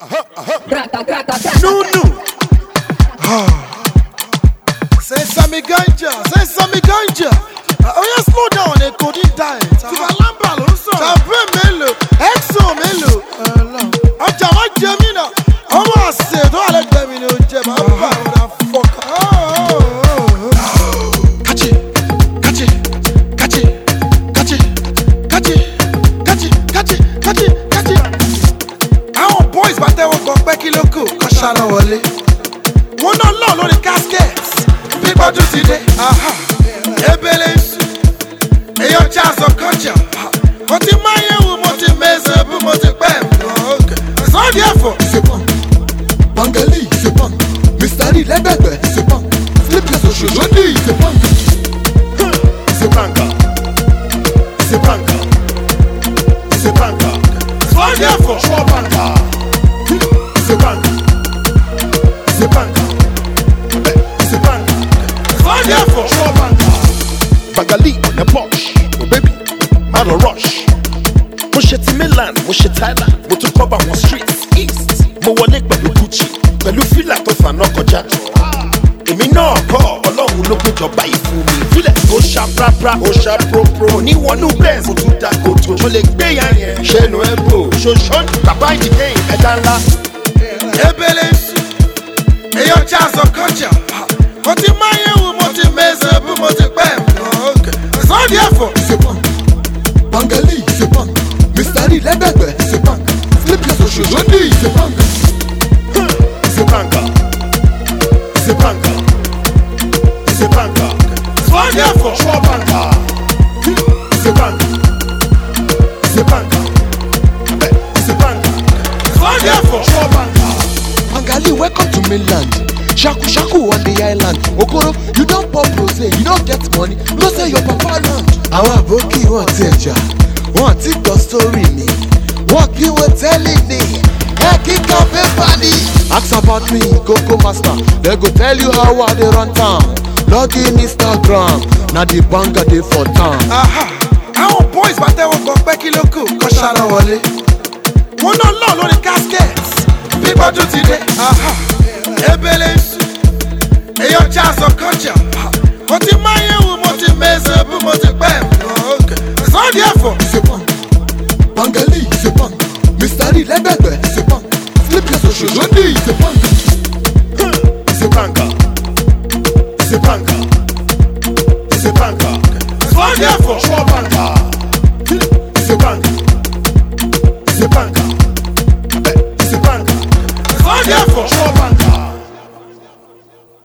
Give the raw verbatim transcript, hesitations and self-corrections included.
Grata, grata, grata. Nunu. Say Sammy Ganja, say Sammy Ganja. Oh yeah, slow down, they couldn't die. Tibalamba ló sọ. Tàbí mélòó, Exo mélòó. Ọjà wa jẹ mí náà. Ọmọ àṣẹ tó wà lẹ́gbẹ̀ẹ́ mi ni ó jẹ máa ń bá àwọn afọ́kà. Kàchí, kàchí, kàchí, kàchí, kàchí, kàchí, kàchí, kàchí, kàchí. Àwọn boys bá tẹ́wọ́ gbọ́ pé kí ló kù kọ́ ṣáná wọlé. Wọ́n náà lọ lórí casket. Bíbọ́dún ti dé. Ebele isu. Èyàn jazz ọkọjà. Mo ti máa yẹ wo, mo ti mẹ́sẹ̀ bú, mo ti pẹ́. Sọ́ọ́dì ẹ̀fọ́. C'est bon. Bangali, c'est bon. Mystari, lẹ́gbẹ̀gbẹ̀, c'est bon. Flip your social jodi, c'est bon. C'est banca. C'est banca. C'est banca. Sọ́ọ́dì ẹ̀fọ́. Choix banca. C'est banca. C'est banca. C'est banca. Sọ́ọ́dì ẹ̀fọ́. Choix banca. Bangali on the Porsche, oh baby, man a rush. Mo ṣe ti Milan, mo ṣe Thailand, mo tún cover one streets east. Mo wọlé pẹ̀lú Gucci, pẹ̀lú fìlà tó fànà kọjá. Èmi náà kọ́ Ọlọ́run ló péjọba yìí fún mi. Fílẹ̀ ó ṣá prapra, ó ṣá propro. Oníwọ̀nù bẹ́ẹ̀ mo tún da kòtò. Mo lè gbé yan yẹn, ṣẹ́nu ẹ̀ bò. Ṣoṣo bàbá ìdílé ẹ̀dá ńlá. Ebele isu. Èyàn jazz ọkọjà. Mo ti máa yẹ wo, mo ti mẹ́sẹ̀ bú, mo ti pẹ́. Sọ́ọ́dì ẹ̀fọ́. C'est bon. Bangali, c'est bon. Mystari, lẹ́gbẹ̀gbẹ̀, c'est bon. Flip your social jodi, c'est bon. C'est banca. C'est banca. C'est banca. Sọ́ọ́dì ẹ̀fọ́. Choix banca. C'est banca. C'est banca. C'est banca. Sọ́ọ́dì ẹ̀fọ́. Choix banca. Bangali, welcome to mainland. Shaku shaku on the island. Okoro, you don't pop rose, you don't get money. No say your papa land. Àwọn àbókí wọn ti ẹja, wọn ti gbọ́ story mi. Wọ́n kí wọ́n tẹ́lẹ̀ ní. Ẹ kíkà pépà ni. Ask about me, Coco Master. They go tell you how I dey run town. Log in Instagram, na the banger dey for town. Aha, àwọn boys bá tẹ́wọ́ gbọ́ pé kí ló kù kọ́ ṣáná wọlé. Wọ́n náà lọ lórí casket. Bíbọ́dún ti dé. Aha, ebele isu. Èyàn jazz ọkọjà. Mo ti máa yẹ wo, mo ti mẹ́sẹ̀ bú, mo ti pẹ́. Sọ́ọ́dì ẹ̀fọ́. C'est bon. Bangali, c'est bon. Mystari, lẹ́gbẹ̀gbẹ̀, c'est bon. Flip your social jodi, c'est bon. C'est banca. C'est banca. C'est banca. Sọ́ọ́dì ẹ̀fọ́. Choix banca. C'est banca. C'est banca. C'est banca. Sọ́ọ́dì ẹ̀fọ́. Choix banca.